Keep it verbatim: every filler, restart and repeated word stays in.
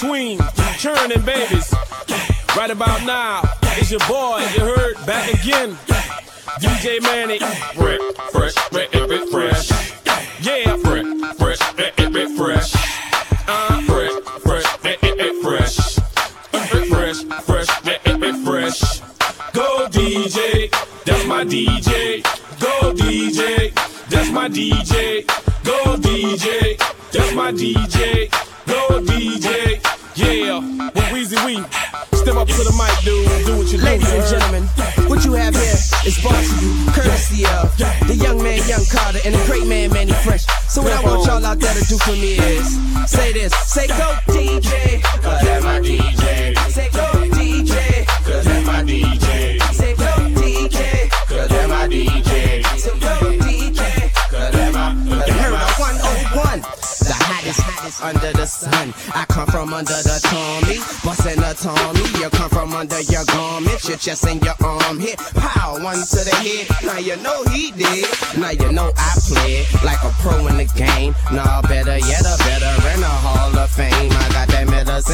between churning babies. Right about now, it's your boy, you heard, back again. D J Manny, fresh, fresh, fresh, fresh. Yeah, fresh, fresh, fresh. Uh, fresh, fresh, fresh. Fresh, fresh, fresh. Go D J, that's my D J. Go D J, that's my D J. Go D J, that's my D J. Go D J, yeah. With Weezy Wee, step up to the mic, dude. Do what you do. Ladies and gentlemen, what you have here is brought to you courtesy of the young man, Young Carter, and the great man, Manny Fresh. So what I want y'all out there to do for me is say this, say go D J, cause that's my D J. Say go D J, cause that's my D J. Say go D J, cause that's my D J. Say go D J, cause that's my, you heard of one oh one, the hottest, hottest under the sun. I come from under the Tommy, bustin' the Tommy. You come from under your garment, your chest and your arm hit. Pow, one to the head. Now you know he did. Now you know I played like a pro in the game. Nah, better yet, a veteran, a Hall of Fame. I got that medicine